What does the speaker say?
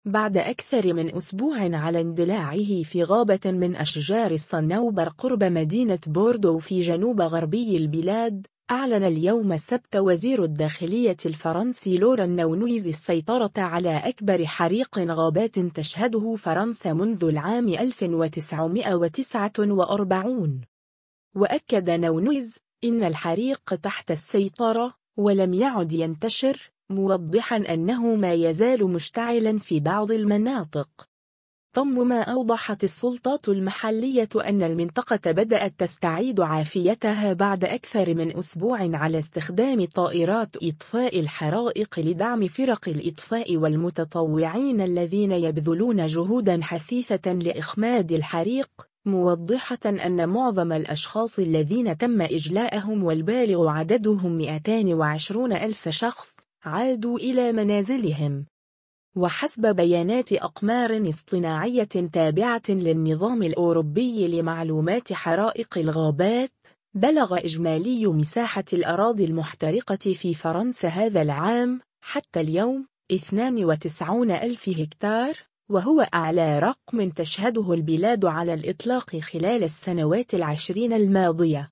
بعد أكثر من أسبوع على اندلاعه في غابة من أشجار الصنوبر قرب مدينة بوردو في جنوب غربي البلاد، أعلن اليوم السبت وزير الداخلية الفرنسي لوران نونويز السيطرة على أكبر حريق غابات تشهده فرنسا منذ العام 1949. وأكد نونويز إن الحريق تحت السيطرة ولم يعد ينتشر، موضحاً أنه ما يزال مشتعلاً في بعض المناطق. ثم أوضحت السلطات المحلية أن المنطقة بدأت تستعيد عافيتها بعد أكثر من أسبوع على استخدام طائرات إطفاء الحرائق لدعم فرق الإطفاء والمتطوعين الذين يبذلون جهوداً حثيثة لإخماد الحريق، موضحة أن معظم الأشخاص الذين تم إجلاءهم والبالغ عددهم 220,000 شخص عادوا إلى منازلهم. وحسب بيانات أقمار اصطناعية تابعة للنظام الأوروبي لمعلومات حرائق الغابات، بلغ إجمالي مساحة الأراضي المحترقة في فرنسا هذا العام حتى اليوم 92,000 هكتار، وهو أعلى رقم تشهده البلاد على الإطلاق خلال السنوات 10 الماضية.